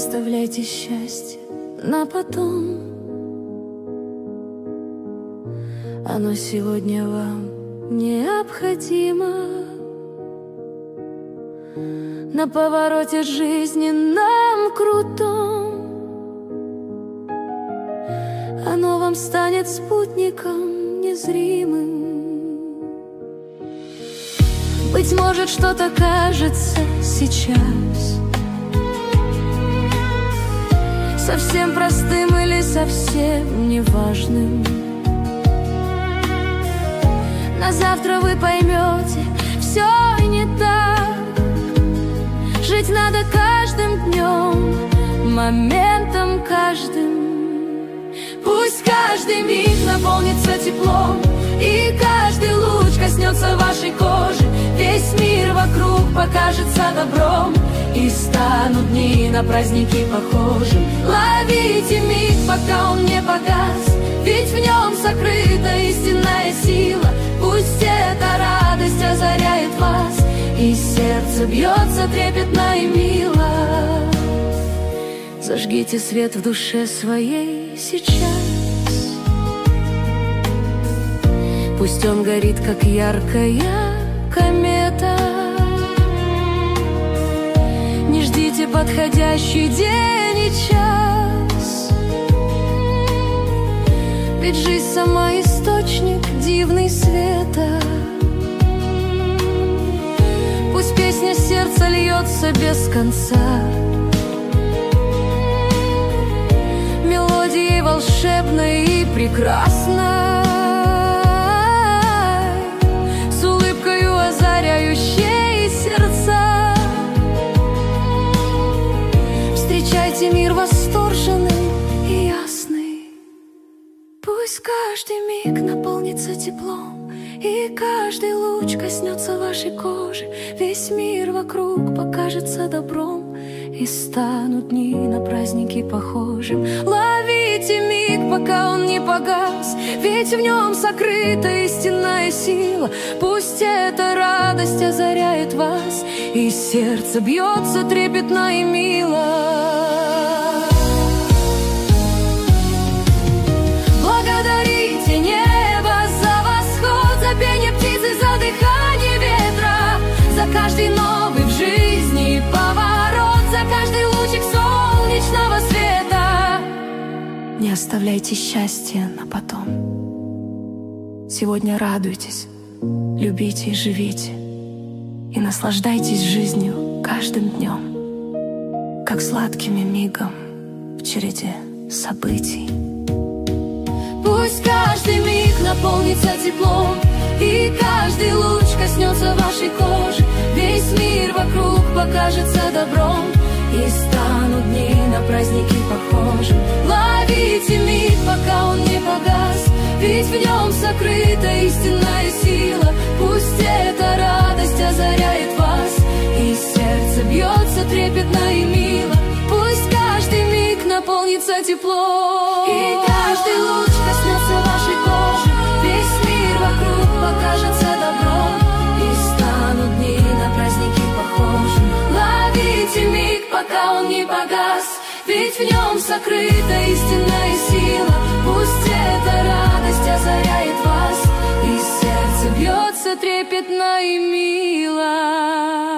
оставляйте счастье на потом. Оно сегодня вам необходимо. На повороте жизненном крутом оно вам станет спутником незримым. Быть может, что-то кажется сейчас совсем простым или совсем неважным. На завтра вы поймете, все не так. Жить надо каждым днем, моментом каждым. Пусть каждый миг наполнится теплом, и каждый луч коснется вашей кожи. Весь мир вокруг покажется добром, и станут дни на праздники похожим. Ловите миг, пока он не погас, ведь в нем сокрыта истинная сила. Пусть эта радость озаряет вас, и сердце бьется трепетно и мило. Зажгите свет в душе своей сейчас. Пусть он горит, как яркая комета. Не ждите подходящий день и час, ведь жизнь сама источник дивный света. Пусть песня сердца льется без конца, мелодией волшебной и прекрасной, с улыбкою озаряющей сердца. Встречайте мир восторженный и ясный. Пусть каждый миг наполнится теплом, и каждый луч коснется вашей кожи. Весь мир вокруг покажется добром, и станут дни на праздники похожим. Ловите миг, пока он не погас, ведь в нем сокрыта истинная сила. Пусть эта радость озаряет вас, и сердце бьется трепетно и мило. Благодарите небо за восход, за пение птицы, за дыхание ветра, за каждый новый в жизни поворот, за каждый лучик солнечного света. Не оставляйте счастье на потом. Сегодня радуйтесь, любите и живите, и наслаждайтесь жизнью каждым днем, как сладкими мигом в череде событий. Пусть каждый миг наполнится теплом, и каждый луч коснется вашей кожи. Весь мир вокруг покажется добром, и станут дни на праздники похожим. Ловите миг, пока он не погас, ведь в нем сокрыта истинная сила. Пусть эта радость озаряет вас, и сердце бьется трепетно и мило. Пусть каждый миг наполнится теплом, и каждый луч коснется вашей кожи. Весь мир вокруг покажется добром, и станут дни на праздники похожим. Ловите миг, пока он не погас, ведь в нем сокрыта истинная сила. Пусть эта радость озаряет вас, и сердце бьется трепетно и мило.